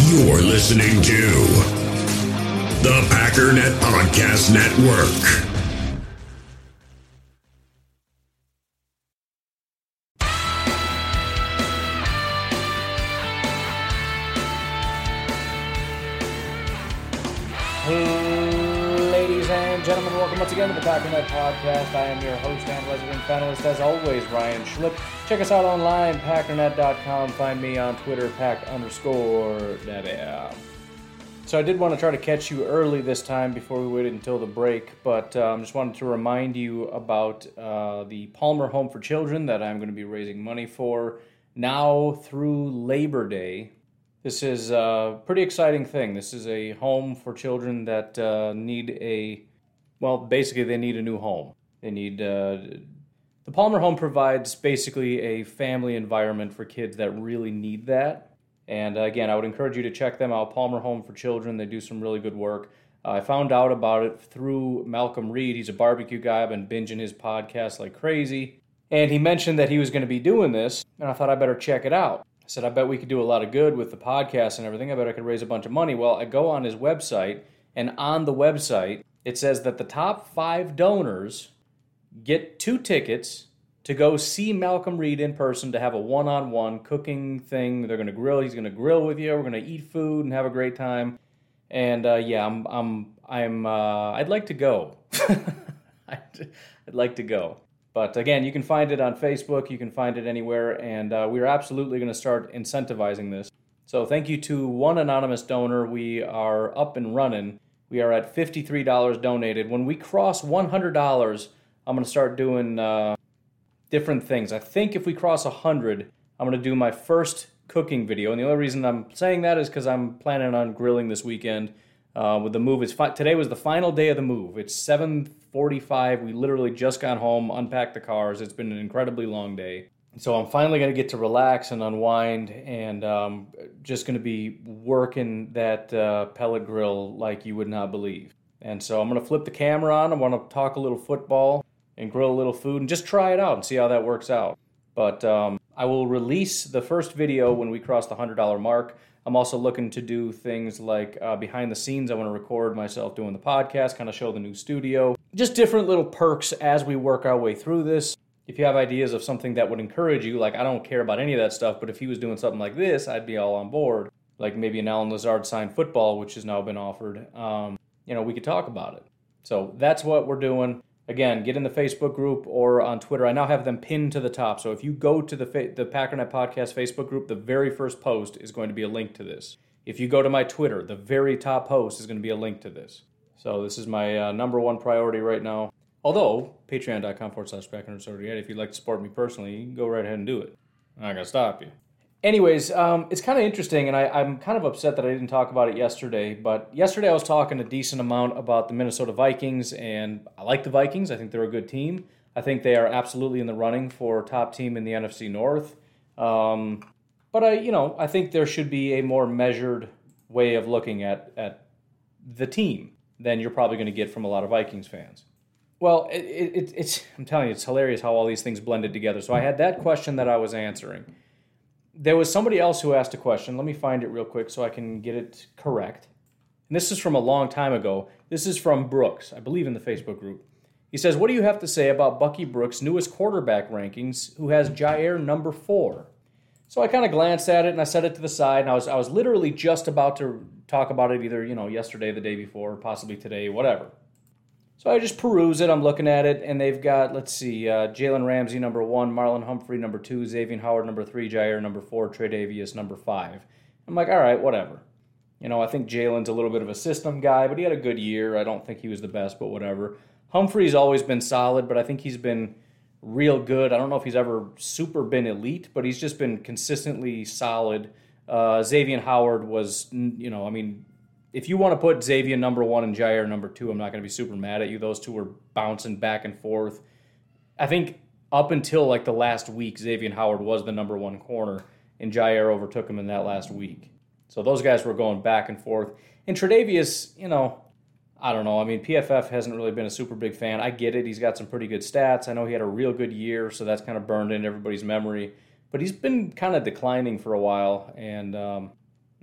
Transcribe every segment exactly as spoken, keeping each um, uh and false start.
You're listening to the Packernet Podcast Network. Ladies and gentlemen, welcome once again to the Packernet Podcast. I am your host and resident panelist, as always, Ryan Schlip. Check us out online, packernet dot com. Find me on Twitter, pack underscore that. So I did want to try to catch you early this time before we waited until the break, but um, just wanted to remind you about uh, the Palmer Home for Children that I'm going to be raising money for now through Labor Day. This is a pretty exciting thing. This is a home for children that uh, need a, well, basically they need a new home. They need, uh, the Palmer Home provides basically a family environment for kids that really need that. And uh, again, I would encourage you to check them out, Palmer Home for Children. They do some really good work. Uh, I found out about it through Malcolm Reed. He's a barbecue guy. I've been binging his podcast like crazy. And he mentioned that he was going to be doing this, and I thought I better check it out. I said, I bet we could do a lot of good with the podcast and everything. I bet I could raise a bunch of money. Well, I go on his website, and on the website, it says that the top five donors get two tickets to go see Malcolm Reed in person to have a one-on-one cooking thing. They're going to grill. He's going to grill with you. We're going to eat food and have a great time. And uh, yeah, I'm, I'm, I'm, uh, I'd like to go. I'd, I'd like to go. But again, you can find it on Facebook, you can find it anywhere, and uh, we're absolutely going to start incentivizing this. So thank you to one anonymous donor. We are up and running. We are at fifty-three dollars donated. When we cross one hundred dollars, I'm going to start doing uh, different things. I think if we cross one hundred, I'm going to do my first cooking video. And the only reason I'm saying that is because I'm planning on grilling this weekend. Uh, with the move, it's fi- today was the final day of the move. It's seven forty-five. We literally just got home, unpacked the cars. It's been an incredibly long day. So I'm finally going to get to relax and unwind, and um, just going to be working that uh, pellet grill like you would not believe. And so I'm going to flip the camera on. I want to talk a little football and grill a little food and just try it out and see how that works out. But um, I will release the first video when we cross the one hundred dollars mark. I'm also looking to do things like uh, behind the scenes. I want to record myself doing the podcast, kind of show the new studio. Just different little perks as we work our way through this. If you have ideas of something that would encourage you, like I don't care about any of that stuff, but if he was doing something like this, I'd be all on board. Like maybe an Alan Lazard signed football, which has now been offered. Um, you know, we could talk about it. So that's what we're doing. Again, get in the Facebook group or on Twitter. I now have them pinned to the top. So if you go to the fa- the Packernet Podcast Facebook group, the very first post is going to be a link to this. If you go to my Twitter, the very top post is going to be a link to this. So this is my uh, number one priority right now. Although, patreon.com forward slash Packernet, if you'd like to support me personally, you can go right ahead and do it. I'm not going to stop you. Anyways, um, it's kind of interesting, and I, I'm kind of upset that I didn't talk about it yesterday, but yesterday I was talking a decent amount about the Minnesota Vikings, and I like the Vikings. I think they're a good team. I think they are absolutely in the running for top team in the N F C North. Um, but, I, you know, I think there should be a more measured way of looking at, at the team than you're probably going to get from a lot of Vikings fans. Well, it, it, it's I'm telling you, it's hilarious how all these things blended together. So I had that question that I was answering. There was somebody else who asked a question. Let me find it real quick so I can get it correct. And this is from a long time ago. This is from Brooks, I believe in the Facebook group. He says, what do you have to say about Bucky Brooks' newest quarterback rankings, who has Jair number four? So I kind of glanced at it and I set it to the side, and I was I was literally just about to talk about it either, you know, yesterday, the day before, possibly today, whatever. So I just peruse it, I'm looking at it, and they've got, let's see, uh, Jalen Ramsey, number one, Marlon Humphrey, number two, Xavier Howard, number three, Jair, number four, Tre'Davious, number five. I'm like, all right, whatever. You know, I think Jalen's a little bit of a system guy, but he had a good year. I don't think he was the best, but whatever. Humphrey's always been solid, but I think he's been real good. I don't know if he's ever super been elite, but he's just been consistently solid. Uh, Xavier Howard was, you know, I mean, if you want to put Xavier number one and Jair number two, I'm not going to be super mad at you. Those two were bouncing back and forth. I think up until like the last week, Xavier Howard was the number one corner, and Jair overtook him in that last week. So those guys were going back and forth. And Tre'Davious, you know, I don't know. I mean, P F F hasn't really been a super big fan. I get it. He's got some pretty good stats. I know he had a real good year, so that's kind of burned in everybody's memory. But he's been kind of declining for a while, and um,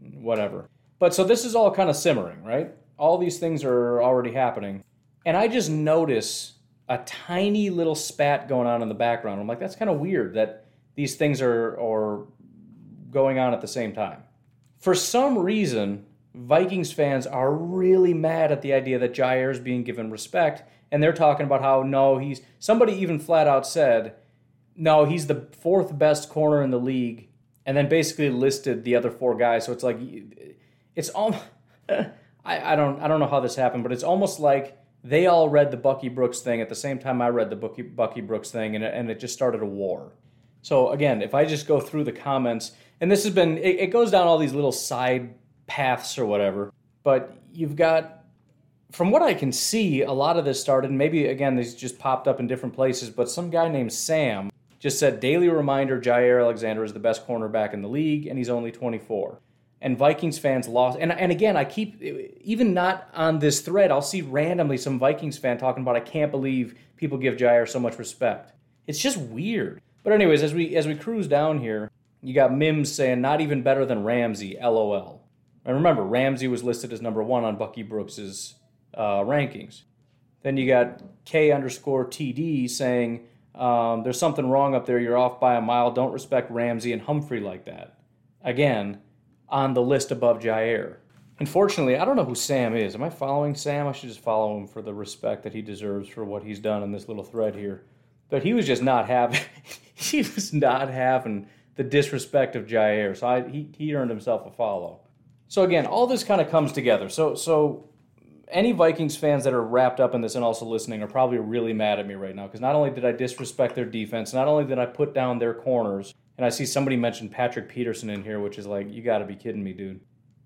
whatever. But so this is all kind of simmering, right? All these things are already happening. And I just notice a tiny little spat going on in the background. I'm like, that's kind of weird that these things are, are going on at the same time. For some reason, Vikings fans are really mad at the idea that Jair is being given respect, and they're talking about how, no, he's... Somebody even flat out said, no, he's the fourth best corner in the league, and then basically listed the other four guys. So it's like, it's almost... I, I don't I don't know how this happened, but it's almost like they all read the Bucky Brooks thing at the same time I read the Bucky, Bucky Brooks thing, and it, and it just started a war. So again, if I just go through the comments, and this has been, it, it goes down all these little side paths or whatever, but you've got, from what I can see, a lot of this started, and maybe again these just popped up in different places, but some guy named Sam just said, daily reminder, Jair Alexander is the best cornerback in the league, and he's only twenty-four. And Vikings fans lost. And and again, I keep, even not on this thread, I'll see randomly some Vikings fan talking about, I can't believe people give Jair so much respect. It's just weird. But anyways, as we as we cruise down here, you got Mims saying, not even better than Ramsey, LOL. And remember, Ramsey was listed as number one on Bucky Brooks' uh, rankings. Then you got K underscore T D saying, um, there's something wrong up there, you're off by a mile, don't respect Ramsey and Humphrey like that. Again, on the list above Jair. Unfortunately, I don't know who Sam is. Am I following Sam? I should just follow him for the respect that he deserves for what he's done in this little thread here. But he was just not having, he was not having the disrespect of Jair. So I, he, he earned himself a follow. So again, all this kind of comes together. So so any Vikings fans that are wrapped up in this and also listening are probably really mad at me right now, because not only did I disrespect their defense, not only did I put down their corners, and I see somebody mention Patrick Peterson in here, which is like, you got to be kidding me, dude.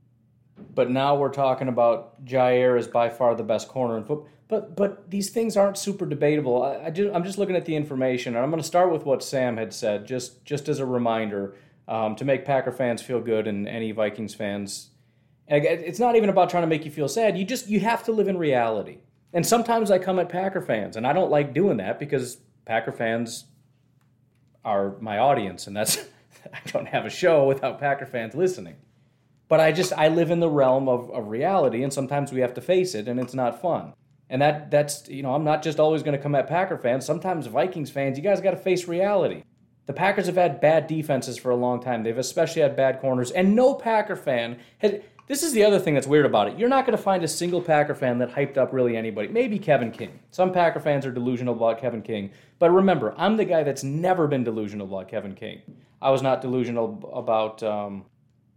But now we're talking about Jair is by far the best corner in football. But but these things aren't super debatable. I, I just, I'm just looking at the information, and I'm going to start with what Sam had said, just just as a reminder, um, to make Packer fans feel good and any Vikings fans. And it's not even about trying to make you feel sad. You just you have to live in reality. And sometimes I come at Packer fans, and I don't like doing that because Packer fans are my audience, and that's I don't have a show without Packer fans listening. But I just I live in the realm of, of reality, and sometimes we have to face it, and it's not fun. And that that's you know I'm not just always going to come at Packer fans. Sometimes Vikings fans, you guys got to face reality. The Packers have had bad defenses for a long time. They've especially had bad corners, and no Packer fan had. This is the other thing that's weird about it. You're not going to find a single Packer fan that hyped up really anybody. Maybe Kevin King. Some Packer fans are delusional about Kevin King. But remember, I'm the guy that's never been delusional about Kevin King. I was not delusional about um,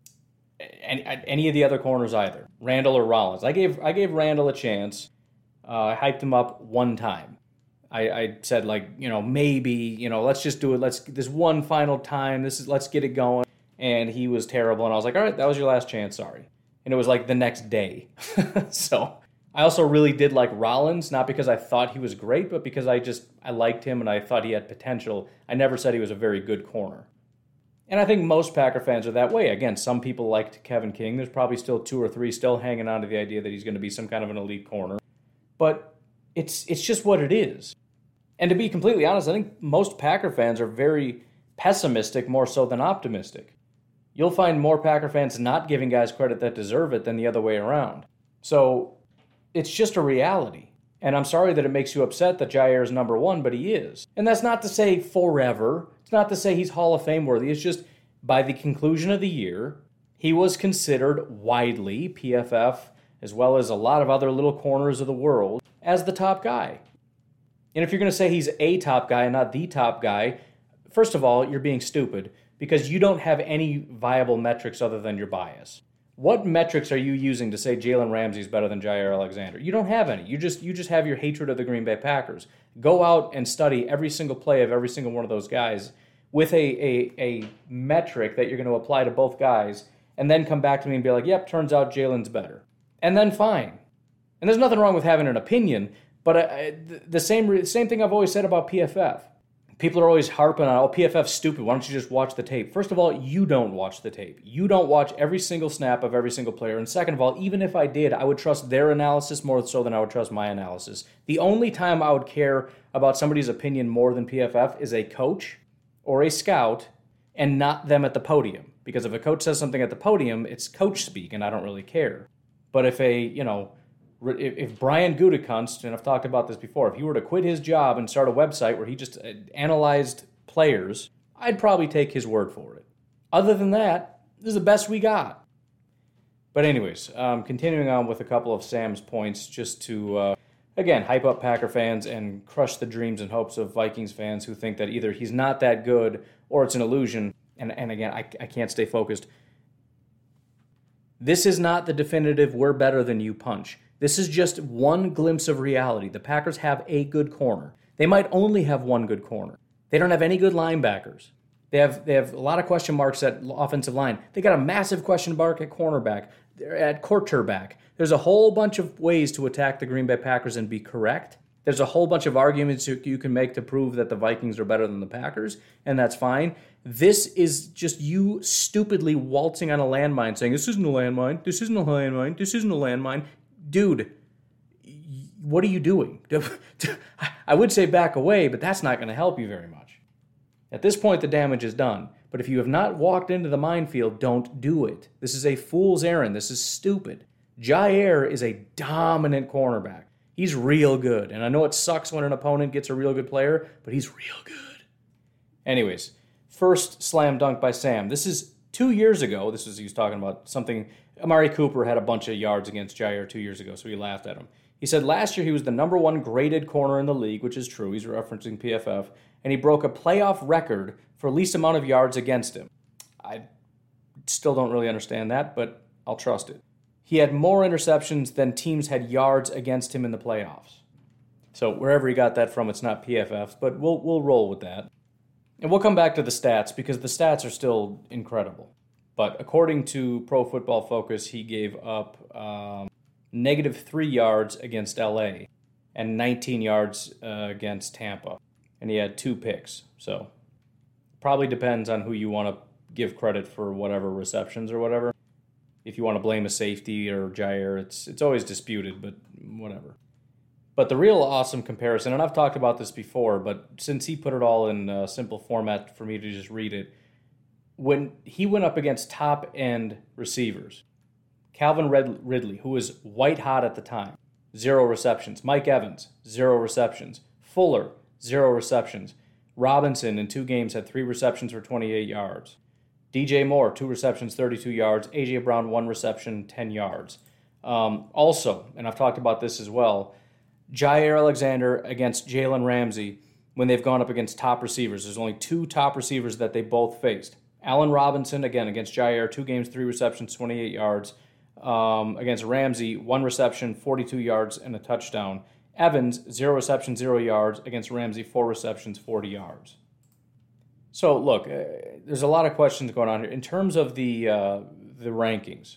any, any of the other corners either. Randall or Rollins. I gave I gave Randall a chance. Uh, I hyped him up one time. I, I said, like, you know, maybe, you know, let's just do it. Let's this one final time. This is let's get it going. And he was terrible. And I was like, all right, that was your last chance. Sorry. And it was like the next day. So I also really did like Rollins, not because I thought he was great, but because I just, I liked him and I thought he had potential. I never said he was a very good corner. And I think most Packer fans are that way. Again, some people liked Kevin King. There's probably still two or three still hanging on to the idea that he's going to be some kind of an elite corner. But it's it's just what it is. And to be completely honest, I think most Packer fans are very pessimistic more so than optimistic. You'll find more Packer fans not giving guys credit that deserve it than the other way around. So it's just a reality. And I'm sorry that it makes you upset that Jair is number one, but he is. And that's not to say forever. It's not to say he's Hall of Fame worthy. It's just by the conclusion of the year, he was considered widely, P F F, as well as a lot of other little corners of the world, as the top guy. And if you're going to say he's a top guy and not the top guy, first of all, you're being stupid, because you don't have any viable metrics other than your bias. What metrics are you using to say Jalen Ramsey is better than Jair Alexander? You don't have any. You just you just have your hatred of the Green Bay Packers. Go out and study every single play of every single one of those guys with a, a, a metric that you're going to apply to both guys, and then come back to me and be like, yep, turns out Jalen's better. And then fine. And there's nothing wrong with having an opinion, but I, the same same thing I've always said about P F F. People are always harping on, oh, P F F's stupid. Why don't you just watch the tape? First of all, you don't watch the tape. You don't watch every single snap of every single player. And second of all, even if I did, I would trust their analysis more so than I would trust my analysis. The only time I would care about somebody's opinion more than P F F is a coach or a scout and not them at the podium. Because if a coach says something at the podium, it's coach speak, and I don't really care. But if a, you know, if, if Brian Gutekunst, and I've talked about this before, if he were to quit his job and start a website where he just analyzed players, I'd probably take his word for it. Other than that, this is the best we got. But anyways, um, continuing on with a couple of Sam's points, just to, uh, again, hype up Packer fans and crush the dreams and hopes of Vikings fans who think that either he's not that good or it's an illusion. And, and again, I, I can't stay focused. This is not the definitive we're better than you punch. This is just one glimpse of reality. The Packers have a good corner. They might only have one good corner. They don't have any good linebackers. They have they have a lot of question marks at offensive line. They got a massive question mark at cornerback, at quarterback. There's a whole bunch of ways to attack the Green Bay Packers and be correct. There's a whole bunch of arguments you can make to prove that the Vikings are better than the Packers, and that's fine. This is just you stupidly waltzing on a landmine saying, this isn't a landmine, this isn't a landmine, this isn't a landmine. Dude, what are you doing? I would say back away, but that's not going to help you very much. At this point, the damage is done. But if you have not walked into the minefield, don't do it. This is a fool's errand. This is stupid. Jair is a dominant cornerback. He's real good. And I know it sucks when an opponent gets a real good player, but he's real good. Anyways, first slam dunk by Sam. This is two years ago. This is, he was talking about something. Amari Cooper had a bunch of yards against Jair two years ago, so he laughed at him. He said last year he was the number one graded corner in the league, which is true. He's referencing P F F. And he broke a playoff record for least amount of yards against him. I still don't really understand that, but I'll trust it. He had more interceptions than teams had yards against him in the playoffs. So wherever he got that from, it's not P F F, but we'll we'll roll with that. And we'll come back to the stats because the stats are still incredible. But according to Pro Football Focus, he gave up um, negative three yards against L A and nineteen yards uh, against Tampa. And he had two picks. So probably depends on who you want to give credit for whatever receptions or whatever. If you want to blame a safety or Jair, it's it's always disputed, but whatever. But the real awesome comparison, and I've talked about this before, but since he put it all in a simple format for me to just read it, when he went up against top-end receivers, Calvin Ridley, who was white hot at the time, zero receptions. Mike Evans, zero receptions. Fuller, zero receptions. Robinson in two games had three receptions for twenty-eight yards. D J Moore, two receptions, thirty-two yards. A J Brown, one reception, ten yards. Um, also, and I've talked about this as well, Jair Alexander against Jalen Ramsey when they've gone up against top receivers. There's only two top receivers that they both faced. Allen Robinson, again, against Jair, two games, three receptions, twenty-eight yards. Um, against Ramsey, one reception, forty-two yards, and a touchdown. Evans, zero receptions, zero yards. Against Ramsey, four receptions, forty yards. So, look, uh, there's a lot of questions going on here. In terms of the uh, the rankings,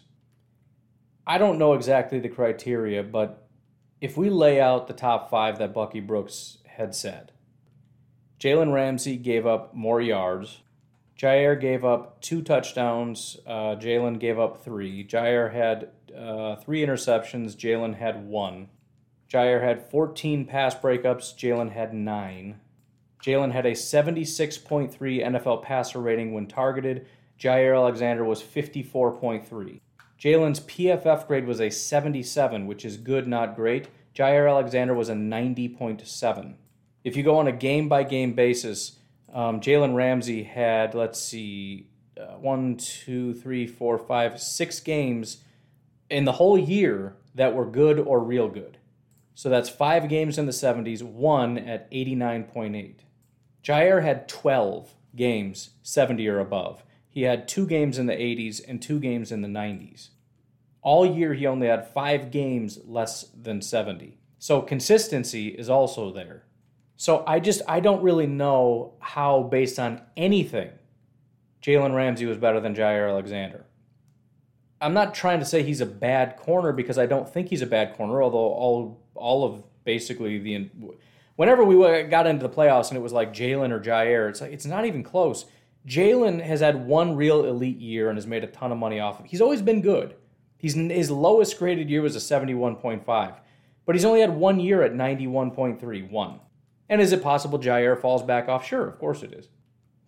I don't know exactly the criteria, but if we lay out the top five that Bucky Brooks had said, Jalen Ramsey gave up more yards. Jair gave up two touchdowns. Uh, Jalen gave up three. Jair had uh, three interceptions. Jalen had one. Jair had fourteen pass breakups. Jalen had nine. Jalen had a seventy-six point three N F L passer rating when targeted. Jair Alexander was fifty-four point three. Jalen's P F F grade was a seventy-seven, which is good, not great. Jair Alexander was a ninety point seven. If you go on a game-by-game basis, um, Jalen Ramsey had, let's see, uh, one, two, three, four, five, six games in the whole year that were good or real good. So that's five games in the seventies, one at eighty-nine point eight. Jair had twelve games, seventy or above. He had two games in the eighties and two games in the nineties. All year, he only had five games less than seventy. So consistency is also there. So I just, I don't really know how, based on anything, Jalen Ramsey was better than Jair Alexander. I'm not trying to say he's a bad corner because I don't think he's a bad corner, although all all of basically the... Whenever we got into the playoffs and it was like Jalen or Jair, it's like it's not even close. Jalen has had one real elite year and has made a ton of money off of it. He's always been good. He's, his lowest graded year was a seventy-one point five. But he's only had one year at ninety-one point three, one. And is it possible Jair falls back off? Sure, of course it is.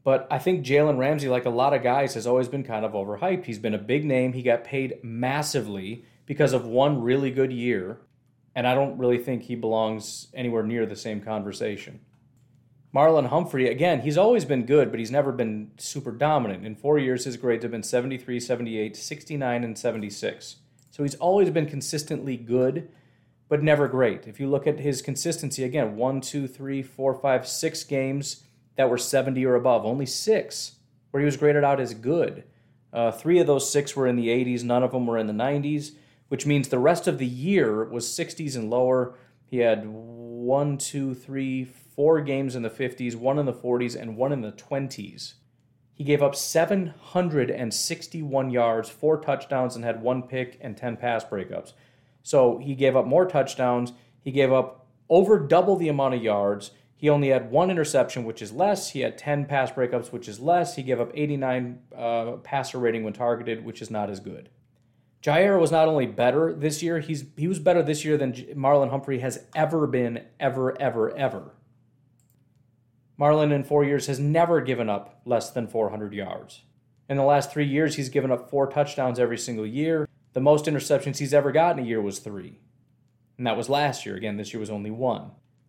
But I think Jalen Ramsey, like a lot of guys, has always been kind of overhyped. He's been a big name. He got paid massively because of one really good year. And I don't really think he belongs anywhere near the same conversation. Marlon Humphrey, again, he's always been good, but he's never been super dominant. In four years, his grades have been seventy-three, seventy-eight, sixty-nine, and seventy-six. So he's always been consistently good, but never great. If you look at his consistency, again, one, two, three, four, five, six games that were seventy or above. Only six where he was graded out as good. Uh, three of those six were in the eighties. None of them were in the nineties, which means the rest of the year was sixties and lower. He had one, two, three, four games in the fifties, one in the forties, and one in the twenties. He gave up seven hundred sixty-one yards, four touchdowns, and had one pick and ten pass breakups. So he gave up more touchdowns. He gave up over double the amount of yards. He only had one interception, which is less. He had ten pass breakups, which is less. He gave up eighty-nine uh, passer rating when targeted, which is not as good. Jaire was not only better this year, he's he was better this year than Marlon Humphrey has ever been, ever, ever, ever. Marlon in four years has never given up less than four hundred yards. In the last three years, he's given up four touchdowns every single year. The most interceptions he's ever gotten a year was three. And that was last year. Again, this year was only one.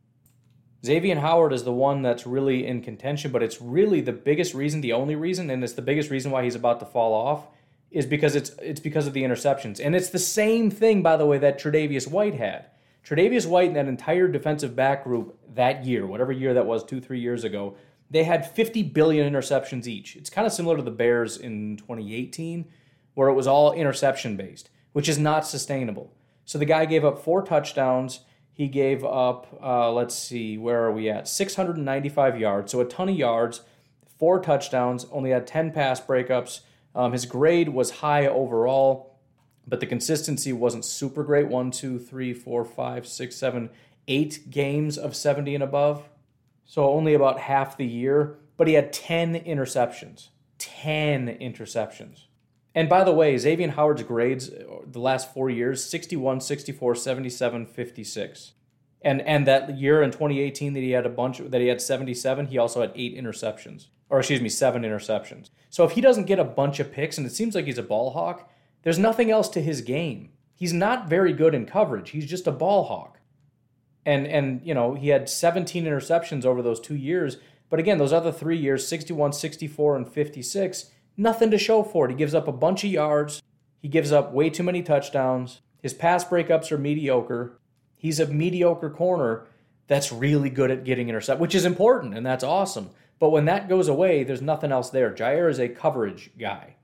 Xavier Howard is the one that's really in contention, but it's really the biggest reason, the only reason, and it's the biggest reason why he's about to fall off, is because it's it's because of the interceptions. And it's the same thing, by the way, that Tre'Davious White had. Tre'Davious White and that entire defensive back group that year, whatever year that was, two, three years ago, they had fifty billion interceptions each. It's kind of similar to the Bears in twenty eighteen, where it was all interception-based, which is not sustainable. So the guy gave up four touchdowns. He gave up, uh, let's see, where are we at? six hundred ninety-five yards, so a ton of yards, four touchdowns, only had ten pass breakups. Um, his grade was high overall, but the consistency wasn't super great. One, two, three, four, five, six, seven, eight games of seventy and above. So only about half the year, but he had ten interceptions. ten interceptions. And by the way, Xavier Howard's grades the last four years, sixty-one, sixty-four, seventy-seven, fifty-six. And and that year in twenty eighteen that he had a bunch that he had seventy-seven, he also had eight interceptions. Or excuse me, seven interceptions. So if he doesn't get a bunch of picks, and it seems like he's a ball hawk, there's nothing else to his game. He's not very good in coverage. He's just a ball hawk. And, and you know, he had seventeen interceptions over those two years. But again, those other three years, sixty-one, sixty-four, and fifty-six, nothing to show for it. He gives up a bunch of yards. He gives up way too many touchdowns. His pass breakups are mediocre. He's a mediocre corner that's really good at getting intercept, which is important, and that's awesome. But when that goes away, there's nothing else there. Jaire is a coverage guy.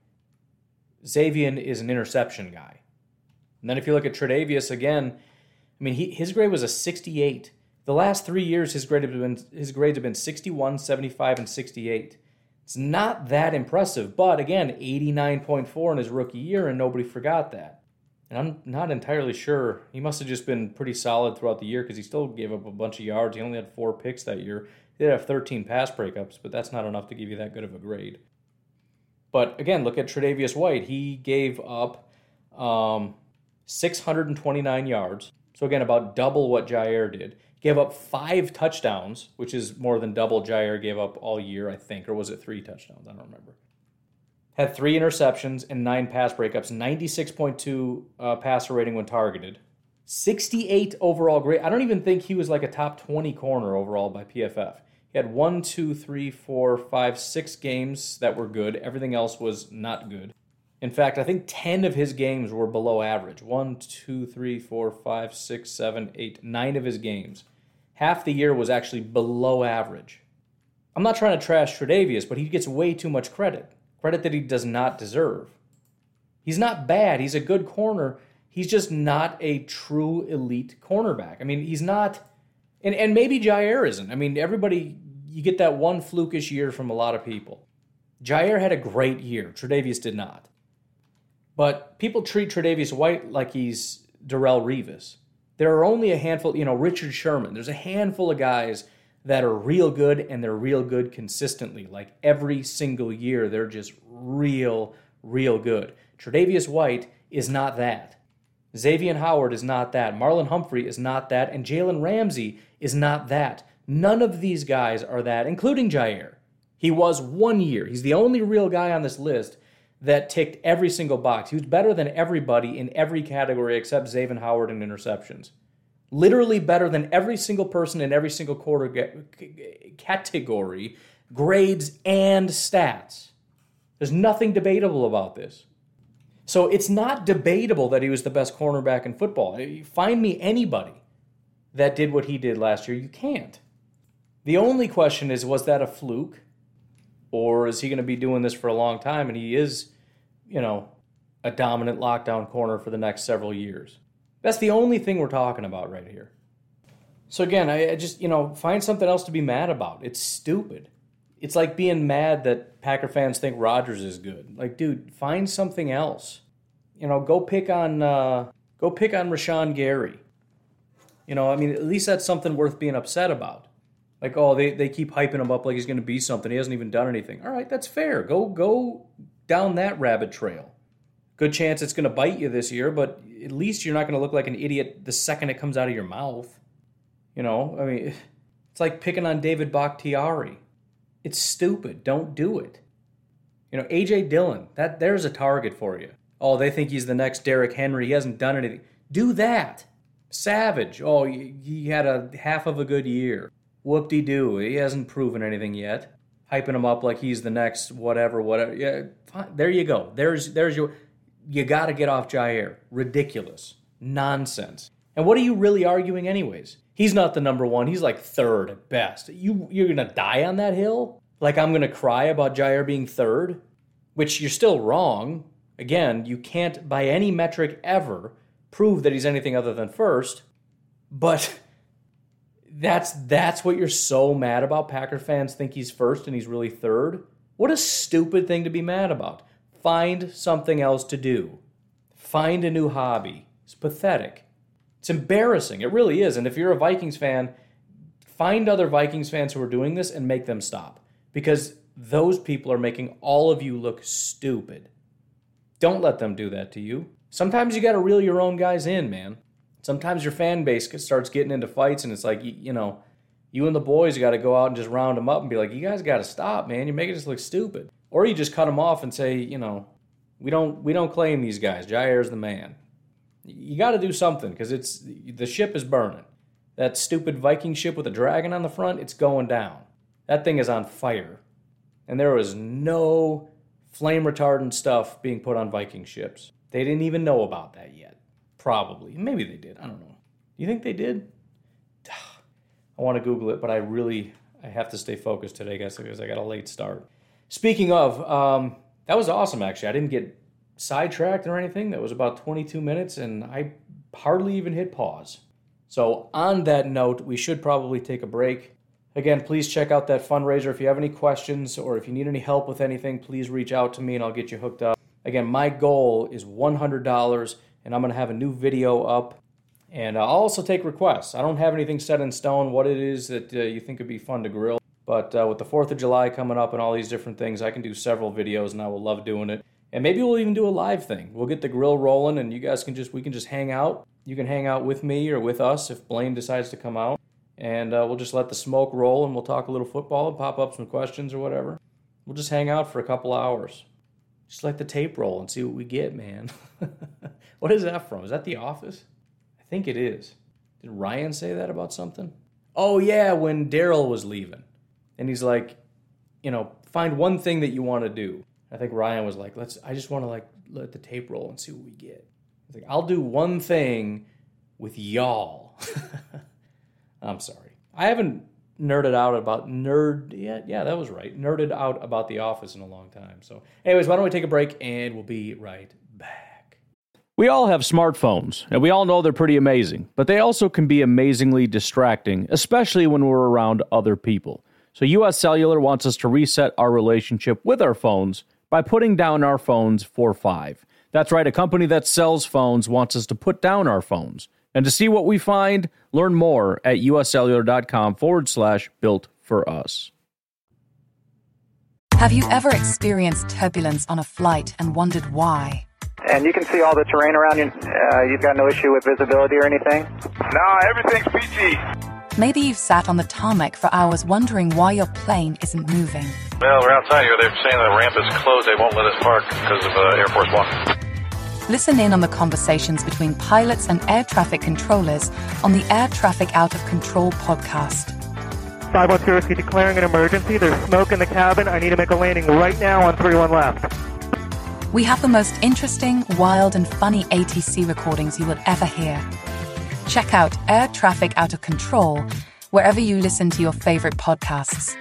Xavier is an interception guy. And then if you look at Tre'Davious again, I mean, he, his grade was a sixty-eight. The last three years, his grade have been his grades have been sixty-one, seventy-five, and sixty-eight. It's not that impressive, but again, eighty-nine point four in his rookie year, and nobody forgot that. And I'm not entirely sure. He must have just been pretty solid throughout the year because he still gave up a bunch of yards. He only had four picks that year. He did have thirteen pass breakups, but that's not enough to give you that good of a grade. But again, look at Tre'Davious White. He gave up um, six hundred twenty-nine yards. So again, about double what Jaire did. Gave up five touchdowns, which is more than double Jaire gave up all year, I think. Or was it three touchdowns? I don't remember. Had three interceptions and nine pass breakups. ninety-six point two uh, passer rating when targeted. sixty-eight overall grade. I don't even think he was like a top twenty corner overall by P F F. He had one, two, three, four, five, six games that were good. Everything else was not good. In fact, I think ten of his games were below average. One, two, three, four, five, six, seven, eight, nine of his games. Half the year was actually below average. I'm not trying to trash Tre'Davious, but he gets way too much credit. Credit that he does not deserve. He's not bad. He's a good corner. He's just not a true elite cornerback. I mean, he's not... And, and maybe Jaire isn't. I mean, everybody... You get that one flukish year from a lot of people. Jaire had a great year. Tre'Davious did not. But people treat Tre'Davious White like he's Darrelle Revis. There are only a handful, you know, Richard Sherman. There's a handful of guys that are real good, and they're real good consistently. Like every single year, they're just real, real good. Tre'Davious White is not that. Xavier Howard is not that. Marlon Humphrey is not that. And Jalen Ramsey is not that. None of these guys are that, including Jaire. He was one year. He's the only real guy on this list that ticked every single box. He was better than everybody in every category except Xavier Howard in interceptions. Literally better than every single person in every single quarter category, grades and stats. There's nothing debatable about this. So it's not debatable that he was the best cornerback in football. Find me anybody that did what he did last year. You can't. The only question is, was that a fluke? Or is he going to be doing this for a long time? And he is, you know, a dominant lockdown corner for the next several years. That's the only thing we're talking about right here. So again, I, I just, you know, find something else to be mad about. It's stupid. It's like being mad that Packer fans think Rodgers is good. Like, dude, find something else. You know, go pick on, uh, go pick on Rashawn Gary. You know, I mean, at least that's something worth being upset about. Like, oh, they, they keep hyping him up like he's going to be something. He hasn't even done anything. All right, that's fair. Go go down that rabbit trail. Good chance it's going to bite you this year, but at least you're not going to look like an idiot the second it comes out of your mouth. You know, I mean, it's like picking on David Bakhtiari. It's stupid. Don't do it. You know, A J Dillon, that there's a target for you. Oh, they think he's the next Derrick Henry. He hasn't done anything. Do that. Savage. Oh, he had a half of a good year. Whoop-de-doo. He hasn't proven anything yet. Hyping him up like he's the next whatever, whatever. Yeah, fine. There you go. There's there's your... You got to get off Jair. Ridiculous. Nonsense. And what are you really arguing anyways? He's not the number one. He's like third at best. You, you're going to die on that hill? Like I'm going to cry about Jair being third? Which you're still wrong. Again, you can't by any metric ever prove that he's anything other than first. But that's that's what you're so mad about. Packer fans think he's first and he's really third. What a stupid thing to be mad about. Find something else to do. Find a new hobby. It's pathetic. It's embarrassing. It really is. And if you're a Vikings fan, find other Vikings fans who are doing this and make them stop. Because those people are making all of you look stupid. Don't let them do that to you. Sometimes you got to reel your own guys in, man. Sometimes your fan base starts getting into fights and it's like, you, you know, you and the boys got to go out and just round them up and be like, you guys got to stop, man. You're making us look stupid. Or you just cut them off and say, you know, we don't we don't claim these guys. Jair's the man. You got to do something because it's the ship is burning. That stupid Viking ship with a dragon on the front, it's going down. That thing is on fire. And there was no flame retardant stuff being put on Viking ships. They didn't even know about that yet. Probably. Maybe they did. I don't know. You think they did? I want to Google it, but I really I have to stay focused today, guys, because I got a late start. Speaking of, um, that was awesome, actually. I didn't get sidetracked or anything. That was about twenty-two minutes, and I hardly even hit pause. So on that note, we should probably take a break. Again, please check out that fundraiser. If you have any questions or if you need any help with anything, please reach out to me, and I'll get you hooked up. Again, my goal is one hundred dollars, and I'm going to have a new video up. And I'll also take requests. I don't have anything set in stone what it is that uh, you think would be fun to grill. But uh, with the fourth of July coming up and all these different things, I can do several videos, and I will love doing it. And maybe we'll even do a live thing. We'll get the grill rolling, and you guys can just, we can just hang out. You can hang out with me or with us if Blaine decides to come out. And uh, we'll just let the smoke roll, and we'll talk a little football and pop up some questions or whatever. We'll just hang out for a couple hours. Just let the tape roll and see what we get, man. What is that from? Is that The Office? I think it is. Did Ryan say that about something? Oh, yeah, when Daryl was leaving. And he's like, you know, find one thing that you want to do. I think Ryan was like, let's. I just want to like let the tape roll and see what we get. He's like, I'll do one thing with y'all. I'm sorry. I haven't nerded out about nerd yet. Yeah, that was right. Nerded out about The Office in a long time. So anyways, why don't we take a break and we'll be right back. We all have smartphones, and we all know they're pretty amazing, but they also can be amazingly distracting, especially when we're around other people. So U S Cellular wants us to reset our relationship with our phones by putting down our phones for five. That's right, a company that sells phones wants us to put down our phones. And to see what we find, learn more at uscellular.com forward slash built for us. Have you ever experienced turbulence on a flight and wondered why? And you can see all the terrain around you. Uh, you've got no issue with visibility or anything? No, everything's peachy. Maybe you've sat on the tarmac for hours wondering why your plane isn't moving. Well, we're outside here. They're saying the ramp is closed. They won't let us park because of uh, Air Force One. Listen in on the conversations between pilots and air traffic controllers on the Air Traffic Out of Control podcast. five one zero, declaring an emergency. There's smoke in the cabin. I need to make a landing right now on three one left. We have the most interesting, wild, and funny A T C recordings you will ever hear. Check out Air Traffic Out of Control wherever you listen to your favorite podcasts.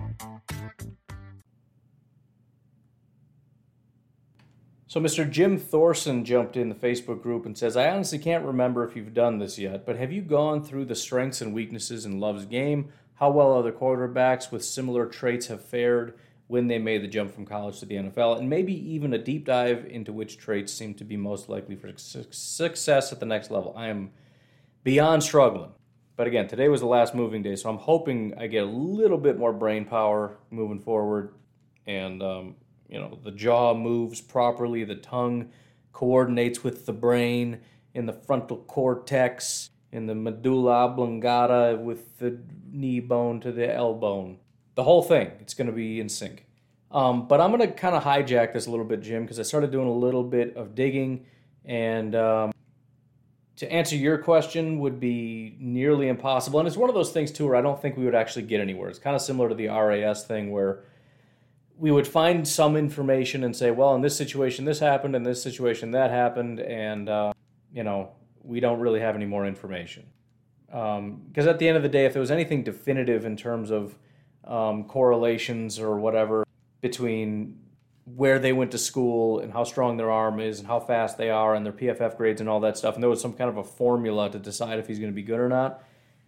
So Mister Jim Thorson jumped in the Facebook group and says, I honestly can't remember if you've done this yet, but have you gone through the strengths and weaknesses in Love's game, how well other quarterbacks with similar traits have fared when they made the jump from college to the N F L, and maybe even a deep dive into which traits seem to be most likely for su- success at the next level? I am beyond struggling. But again, today was the last moving day, so I'm hoping I get a little bit more brain power moving forward, and um, you know, the jaw moves properly, the tongue coordinates with the brain in the frontal cortex, in the medulla oblongata with the knee bone to the elbow. The whole thing, it's going to be in sync. Um, but I'm going to kind of hijack this a little bit, Jim, because I started doing a little bit of digging, and um, to answer your question would be nearly impossible. And it's one of those things, too, where I don't think we would actually get anywhere. It's kind of similar to the R A S thing where we would find some information and say, well, in this situation, this happened, in this situation, that happened, and, uh, you know, we don't really have any more information. Because um, at the end of the day, if there was anything definitive in terms of um, correlations or whatever between where they went to school and how strong their arm is and how fast they are and their P F F grades and all that stuff, and there was some kind of a formula to decide if he's going to be good or not,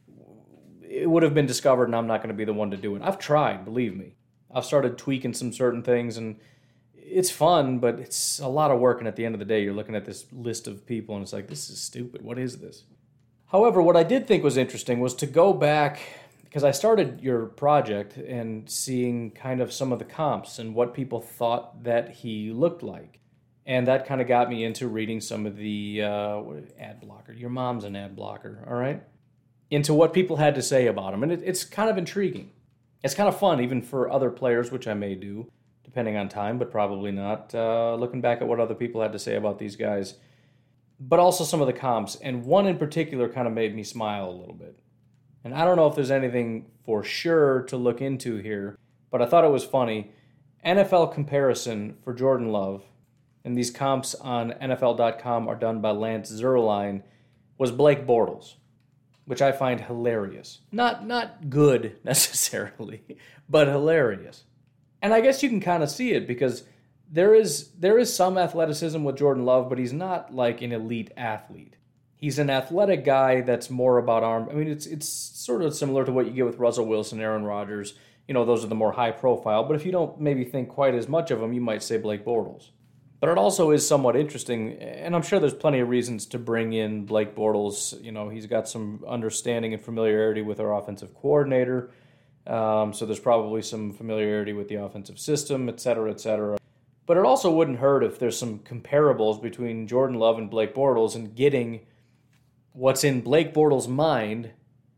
it would have been discovered, and I'm not going to be the one to do it. I've tried, believe me. I've started tweaking some certain things, and it's fun, but it's a lot of work, and at the end of the day, you're looking at this list of people, and it's like, this is stupid. What is this? However, what I did think was interesting was to go back, because I started your project and seeing kind of some of the comps and what people thought that he looked like. And that kind of got me into reading some of the uh, ad blocker. Your mom's an ad blocker, all right? Into what people had to say about him, and it, it's kind of intriguing. It's kind of fun, even for other players, which I may do, depending on time, but probably not, uh, looking back at what other people had to say about these guys. But also some of the comps, and one in particular kind of made me smile a little bit. And I don't know if there's anything for sure to look into here, but I thought it was funny. N F L comparison for Jordan Love, and these comps on N F L dot com are done by Lance Zierlein, was Blake Bortles, which I find hilarious. Not not good necessarily, but hilarious. And I guess you can kind of see it because there is there is some athleticism with Jordan Love, but he's not like an elite athlete. He's an athletic guy that's more about arm. I mean, it's it's sort of similar to what you get with Russell Wilson, Aaron Rodgers. You know, those are the more high profile. But if you don't maybe think quite as much of them, you might say Blake Bortles. But it also is somewhat interesting, and I'm sure there's plenty of reasons to bring in Blake Bortles. You know, he's got some understanding and familiarity with our offensive coordinator, um, so there's probably some familiarity with the offensive system, et cetera, et cetera. But it also wouldn't hurt if there's some comparables between Jordan Love and Blake Bortles and getting what's in Blake Bortles' mind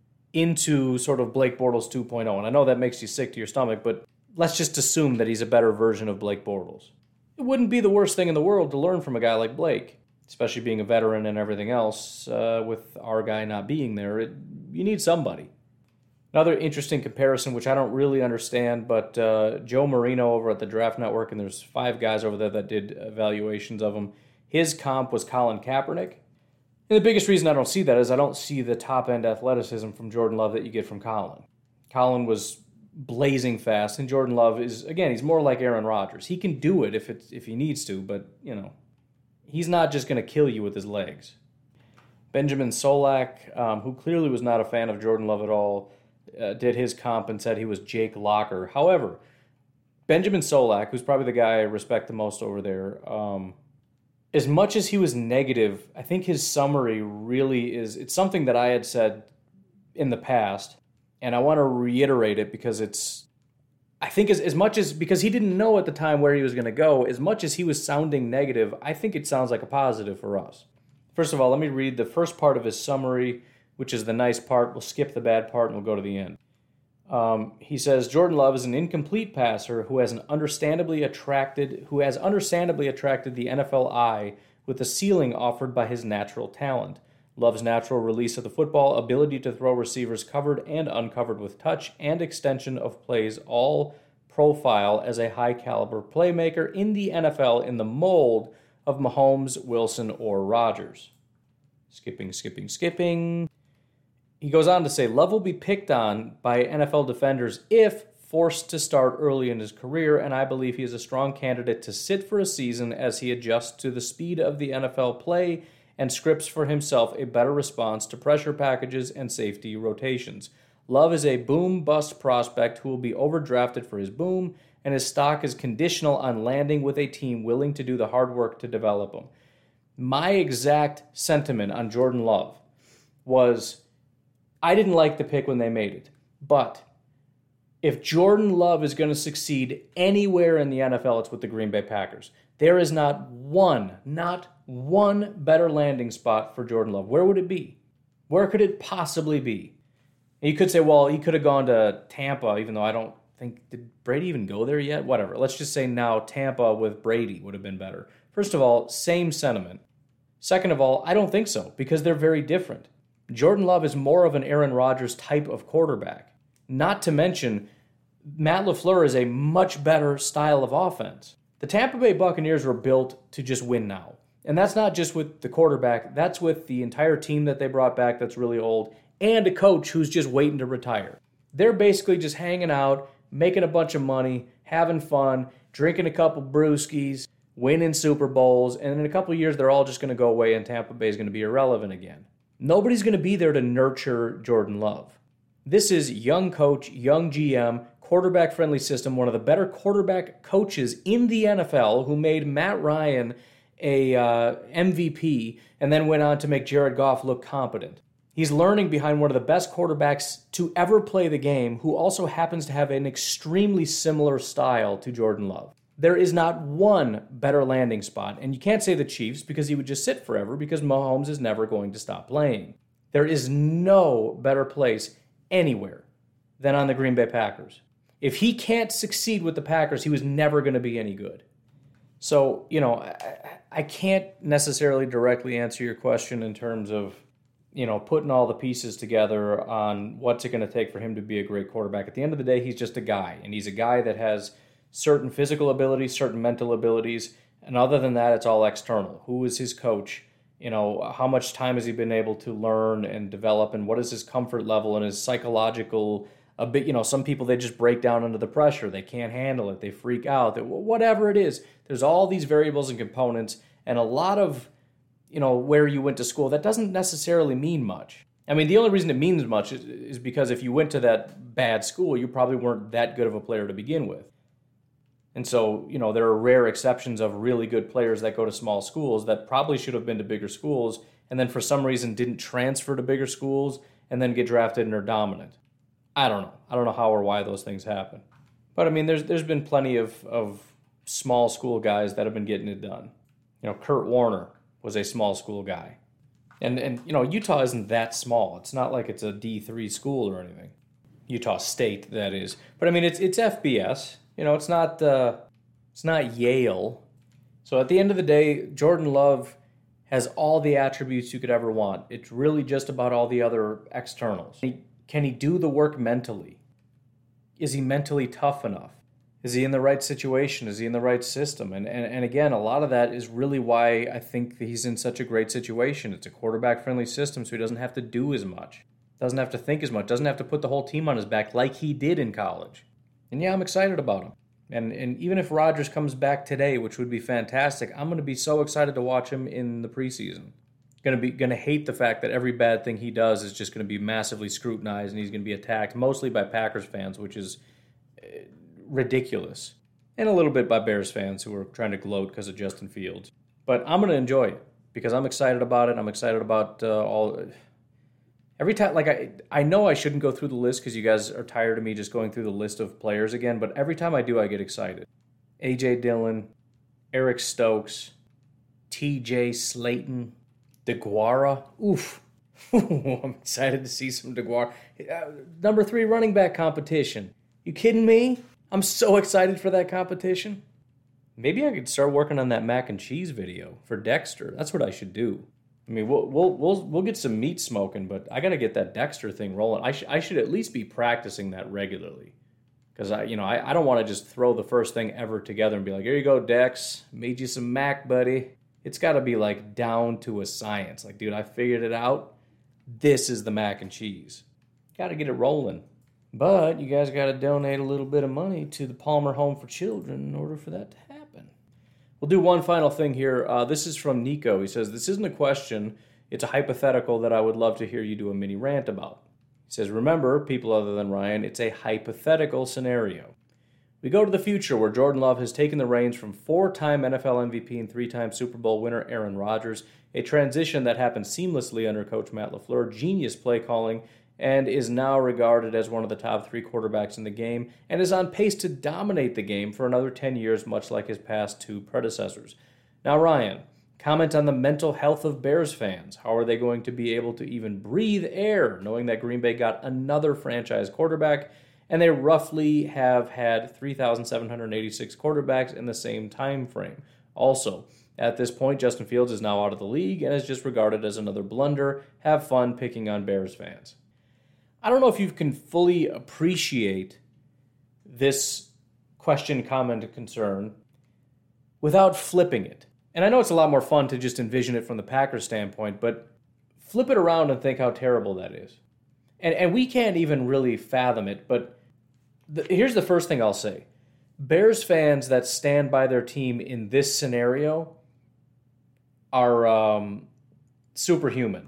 into sort of Blake Bortles two point oh. And I know that makes you sick to your stomach, but let's just assume that he's a better version of Blake Bortles. It wouldn't be the worst thing in the world to learn from a guy like Blake, especially being a veteran and everything else. Uh, with our guy not being there, it, you need somebody. Another interesting comparison, which I don't really understand, but uh, Joe Marino over at the Draft Network, and there's five guys over there that did evaluations of him, his comp was Colin Kaepernick. And the biggest reason I don't see that is I don't see the top-end athleticism from Jordan Love that you get from Colin. Colin was blazing fast, and Jordan Love is, again, he's more like Aaron Rodgers. He can do it if it's, if he needs to, but, you know, he's not just going to kill you with his legs. Benjamin Solak, um, who clearly was not a fan of Jordan Love at all, uh, did his comp and said he was Jake Locker. However, Benjamin Solak, who's probably the guy I respect the most over there, um, as much as he was negative, I think his summary really is, it's something that I had said in the past, and I want to reiterate it because it's, I think as, as much as, because he didn't know at the time where he was going to go, as much as he was sounding negative, I think it sounds like a positive for us. First of all, let me read the first part of his summary which is the nice part. We'll skip the bad part and we'll go to the end. Um, he says, Jordan Love is an incomplete passer who has an understandably attracted, who has understandably attracted the N F L eye with the ceiling offered by his natural talent. Love's natural release of the football, ability to throw receivers covered and uncovered with touch, and extension of plays all profile as a high-caliber playmaker in the N F L in the mold of Mahomes, Wilson, or Rodgers. Skipping, skipping, skipping. He goes on to say, Love will be picked on by N F L defenders if forced to start early in his career, and I believe he is a strong candidate to sit for a season as he adjusts to the speed of the N F L play and scripts for himself a better response to pressure packages and safety rotations. Love is a boom-bust prospect who will be overdrafted for his boom, and his stock is conditional on landing with a team willing to do the hard work to develop him. My exact sentiment on Jordan Love was, I didn't like the pick when they made it, but if Jordan Love is going to succeed anywhere in the N F L, it's with the Green Bay Packers. There is not one, not one better landing spot for Jordan Love. Where would it be? Where could it possibly be? And you could say, well, he could have gone to Tampa, even though I don't think, did Brady even go there yet? Whatever. Let's just say now Tampa with Brady would have been better. First of all, same sentiment. Second of all, I don't think so, because they're very different. Jordan Love is more of an Aaron Rodgers type of quarterback. Not to mention, Matt LaFleur is a much better style of offense. The Tampa Bay Buccaneers were built to just win now. And that's not just with the quarterback, that's with the entire team that they brought back that's really old, and a coach who's just waiting to retire. They're basically just hanging out, making a bunch of money, having fun, drinking a couple brewskis, winning Super Bowls, and in a couple of years they're all just going to go away and Tampa Bay is going to be irrelevant again. Nobody's going to be there to nurture Jordan Love. This is young coach, young G M, quarterback-friendly system, one of the better quarterback coaches in the N F L who made Matt Ryan a uh, M V P and then went on to make Jared Goff look competent. He's learning behind one of the best quarterbacks to ever play the game who also happens to have an extremely similar style to Jordan Love. There is not one better landing spot, and you can't say the Chiefs because he would just sit forever because Mahomes is never going to stop playing. There is no better place anywhere than on the Green Bay Packers. If he can't succeed with the Packers, he was never going to be any good. So, you know, I, I can't necessarily directly answer your question in terms of, you know, putting all the pieces together on what's it going to take for him to be a great quarterback. At the end of the day, he's just a guy, and he's a guy that has certain physical abilities, certain mental abilities, and other than that, it's all external. Who is his coach? You know, how much time has he been able to learn and develop, and what is his comfort level and his psychological a bit? You know, some people, they just break down under the pressure. They can't handle it. They freak out. They, whatever it is, there's all these variables and components, and a lot of, you know, where you went to school, that doesn't necessarily mean much. I mean, the only reason it means much is, is because if you went to that bad school, you probably weren't that good of a player to begin with. And so, you know, there are rare exceptions of really good players that go to small schools that probably should have been to bigger schools and then for some reason didn't transfer to bigger schools and then get drafted and are dominant. I don't know. I don't know how or why those things happen. But, I mean, there's there's been plenty of, of small school guys that have been getting it done. You know, Kurt Warner was a small school guy. And, and you know, Utah isn't that small. It's not like it's a D three school or anything. Utah State, that is. But, I mean, it's it's F B S. You know, it's not uh, it's not Yale. So at the end of the day, Jordan Love has all the attributes you could ever want. It's really just about all the other externals. Can he do the work mentally? Is he mentally tough enough? Is he in the right situation? Is he in the right system? And, and, and again, a lot of that is really why I think that he's in such a great situation. It's a quarterback-friendly system, so he doesn't have to do as much. Doesn't have to think as much. Doesn't have to put the whole team on his back like he did in college. And yeah, I'm excited about him. And and even if Rodgers comes back today, which would be fantastic, I'm going to be so excited to watch him in the preseason. Going to be going to hate the fact that every bad thing he does is just going to be massively scrutinized and he's going to be attacked mostly by Packers fans, which is ridiculous. And a little bit by Bears fans who are trying to gloat because of Justin Fields. But I'm going to enjoy it because I'm excited about it. I'm excited about uh, all... Every time, like, I I know I shouldn't go through the list because you guys are tired of me just going through the list of players again, but every time I do, I get excited. A J Dillon, Eric Stokes, T J Slaton, DeGuara. Oof. I'm excited to see some DeGuara. Uh, number three running back competition. You kidding me? I'm so excited for that competition. Maybe I could start working on that mac and cheese video for Dexter. That's what I should do. I mean, we'll we'll we'll, we'll get some meat smoking, but I got to get that Dexter thing rolling. I should I should at least be practicing that regularly, because I you know I, I don't want to just throw the first thing ever together and be like, here you go, Dex, made you some mac, buddy. It's got to be like down to a science. Like, dude, I figured it out. This is the mac and cheese. Got to get it rolling. But you guys got to donate a little bit of money to the Palmer Home for Children in order for that to happen. We'll do one final thing here. Uh, this is from Nico. He says, this isn't a question. It's a hypothetical that I would love to hear you do a mini rant about. He says, remember, people other than Ryan, it's a hypothetical scenario. We go to the future where Jordan Love has taken the reins from four-time N F L M V P and three-time Super Bowl winner Aaron Rodgers, a transition that happened seamlessly under Coach Matt LaFleur, genius play calling, and is now regarded as one of the top three quarterbacks in the game, and is on pace to dominate the game for another ten years, much like his past two predecessors. Now, Ryan, comment on the mental health of Bears fans. How are they going to be able to even breathe air, knowing that Green Bay got another franchise quarterback, and they roughly have had three thousand seven hundred eighty-six quarterbacks in the same time frame? Also, at this point, Justin Fields is now out of the league and is just regarded as another blunder. Have fun picking on Bears fans. I don't know if you can fully appreciate this question, comment, and concern without flipping it. And I know it's a lot more fun to just envision it from the Packers standpoint, but flip it around and think how terrible that is. And and we can't even really fathom it, but the, here's the first thing I'll say. Bears fans that stand by their team in this scenario are um, superhuman.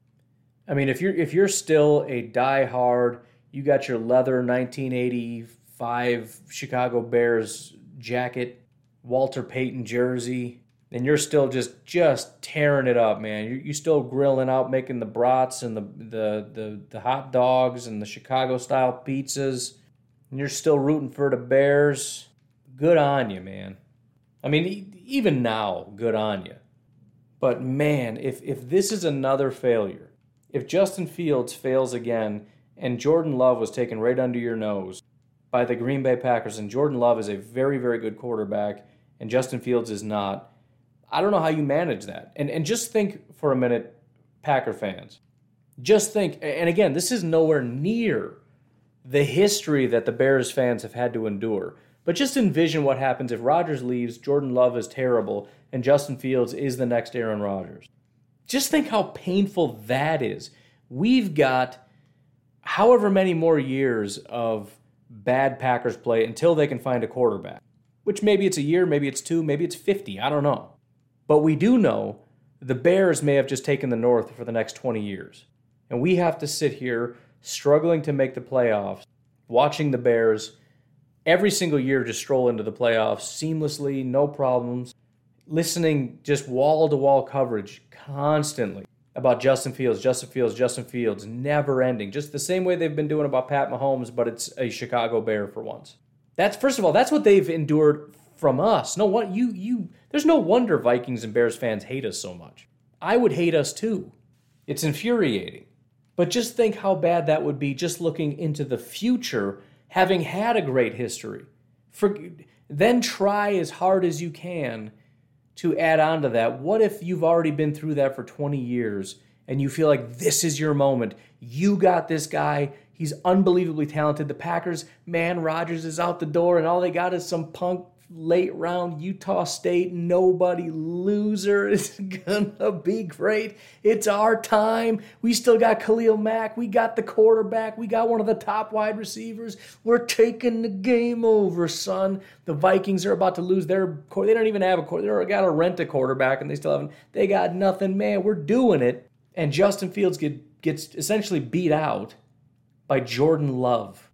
I mean, if you're if you're still a diehard, you got your leather nineteen eighty-five Chicago Bears jacket, Walter Payton jersey, and you're still just just tearing it up, man. You're, you're still grilling out, making the brats and the, the the the hot dogs and the Chicago style pizzas, and you're still rooting for the Bears. Good on you, man. I mean, even now, good on you. But man, if if this is another failure. If Justin Fields fails again and Jordan Love was taken right under your nose by the Green Bay Packers, and Jordan Love is a very, very good quarterback and Justin Fields is not, I don't know how you manage that. And and just think for a minute, Packer fans. Just think, and again, this is nowhere near the history that the Bears fans have had to endure. But just envision what happens if Rodgers leaves, Jordan Love is terrible, and Justin Fields is the next Aaron Rodgers. Just think how painful that is. We've got however many more years of bad Packers play until they can find a quarterback. Which maybe it's a year, maybe it's two, maybe it's fifty, I don't know. But we do know the Bears may have just taken the North for the next twenty years. And we have to sit here struggling to make the playoffs, watching the Bears every single year just stroll into the playoffs seamlessly, no problems, listening just wall-to-wall coverage constantly about Justin Fields, Justin Fields, Justin Fields, never ending. Just the same way they've been doing about Pat Mahomes, but it's a Chicago Bear for once. That's, first of all, that's what they've endured from us. No what you you there's no wonder Vikings and Bears fans hate us so much. I would hate us too. It's infuriating. But just think how bad that would be just looking into the future, having had a great history. For, then try as hard as you can to add on to that. What if you've already been through that for twenty years and you feel like this is your moment? You got this guy. He's unbelievably talented. The Packers, man, Rodgers is out the door and all they got is some punk late round Utah State nobody loser. It's gonna be great. It's our time. We still got Khalil Mack. We got the quarterback. We got one of the top wide receivers. We're taking the game over, son. The Vikings are about to lose their core. They don't even have a quarterback. They got to rent a quarterback and they still haven't. They got nothing, man. We're doing it. And Justin Fields get, gets essentially beat out by Jordan Love.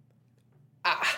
Ah.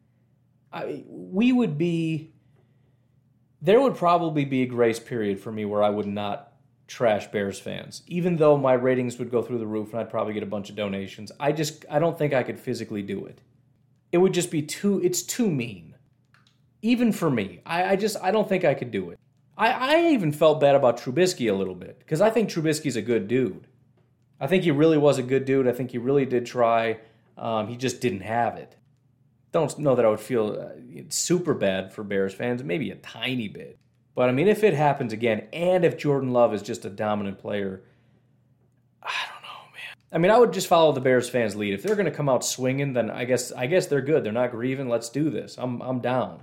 I, we would be, there would probably be a grace period for me where I would not trash Bears fans, even though my ratings would go through the roof and I'd probably get a bunch of donations. I just, I don't think I could physically do it. It would just be too, it's too mean. Even for me. I, I just, I don't think I could do it. I, I even felt bad about Trubisky a little bit, because I think Trubisky's a good dude. I think he really was a good dude. I think he really did try. Um, he just didn't have it. Don't know that I would feel uh, super bad for Bears fans, maybe a tiny bit. But, I mean, if it happens again, and if Jordan Love is just a dominant player, I don't know, man. I mean, I would just follow the Bears fans' lead. If they're going to come out swinging, then I guess I guess they're good. They're not grieving. Let's do this. I'm I'm down.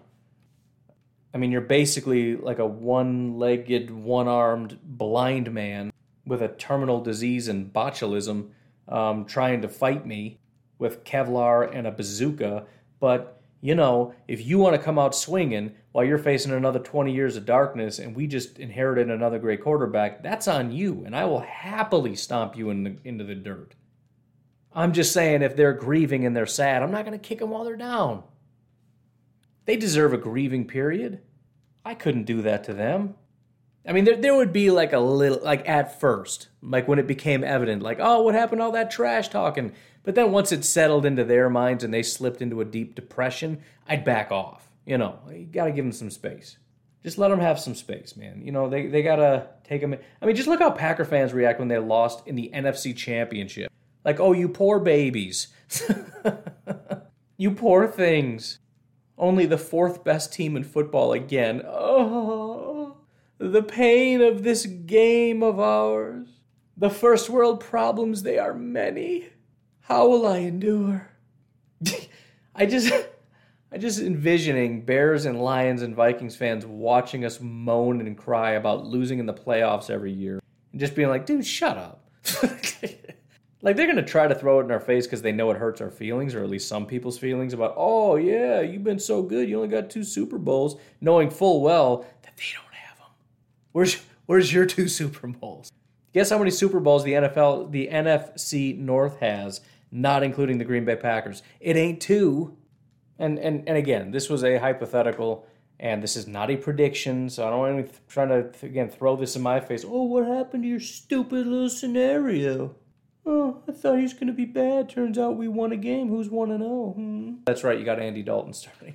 I mean, you're basically like a one-legged, one-armed blind man with a terminal disease and botulism um, trying to fight me with Kevlar and a bazooka. But, you know, if you want to come out swinging while you're facing another twenty years of darkness and we just inherited another great quarterback, that's on you, and I will happily stomp you in the, into the dirt. I'm just saying, if they're grieving and they're sad, I'm not going to kick them while they're down. They deserve a grieving period. I couldn't do that to them. I mean, there there would be like a little, like at first, like when it became evident, like, oh, what happened to all that trash talking? But then once it settled into their minds and they slipped into a deep depression, I'd back off. You know, you got to give them some space. Just let them have some space, man. You know, they, they got to take them. I mean, just look how Packer fans react when they lost in the N F C Championship. Like, oh, you poor babies. You poor things. Only the fourth best team in football again. Oh, the pain of this game of ours. The first world problems, they are many. How will I endure? I just, I just envisioning Bears and Lions and Vikings fans watching us moan and cry about losing in the playoffs every year. And just being like, dude, shut up. Like, they're going to try to throw it in our face because they know it hurts our feelings, or at least some people's feelings, about, oh, yeah, you've been so good. You only got two Super Bowls, knowing full well that they don't have them. Where's, where's your two Super Bowls? Guess how many Super Bowls the N F L, the N F C North has, not including the Green Bay Packers? It ain't two. And, and, and again, this was a hypothetical, and this is not a prediction, so I don't want anyone trying to, again, throw this in my face. Oh, what happened to your stupid little scenario? Oh, I thought he was going to be bad. Turns out we won a game. Who's one and oh? Hmm. That's right, you got Andy Dalton starting.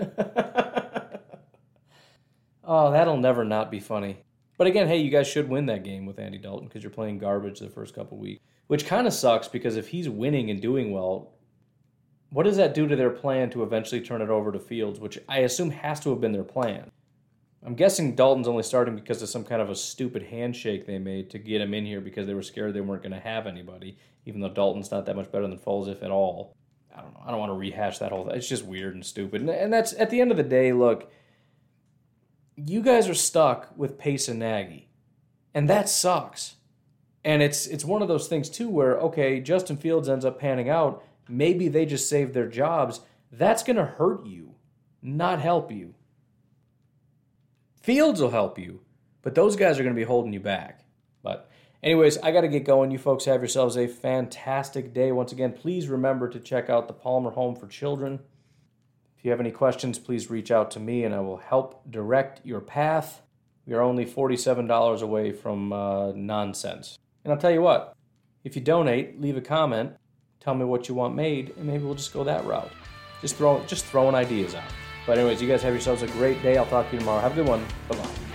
Oh, that'll never not be funny. But again, hey, you guys should win that game with Andy Dalton because you're playing garbage the first couple weeks. Which kind of sucks because if he's winning and doing well, what does that do to their plan to eventually turn it over to Fields, which I assume has to have been their plan? I'm guessing Dalton's only starting because of some kind of a stupid handshake they made to get him in here because they were scared they weren't going to have anybody, even though Dalton's not that much better than Foles, if at all. I don't know. I don't want to rehash that whole thing. It's just weird and stupid. And that's, at the end of the day, look, you guys are stuck with Pace and Nagy, and that sucks. And it's it's one of those things, too, where, okay, Justin Fields ends up panning out. Maybe they just saved their jobs. That's going to hurt you, not help you. Fields will help you, but those guys are going to be holding you back. But anyways, I got to get going. You folks have yourselves a fantastic day. Once again, please remember to check out the Palmer Home for Children. If you have any questions, please reach out to me, and I will help direct your path. We are only forty-seven dollars away from uh, nonsense. And I'll tell you what, if you donate, leave a comment, tell me what you want made, and maybe we'll just go that route. Just throw, just throwing ideas out. But anyways, you guys have yourselves a great day. I'll talk to you tomorrow. Have a good one. Bye-bye.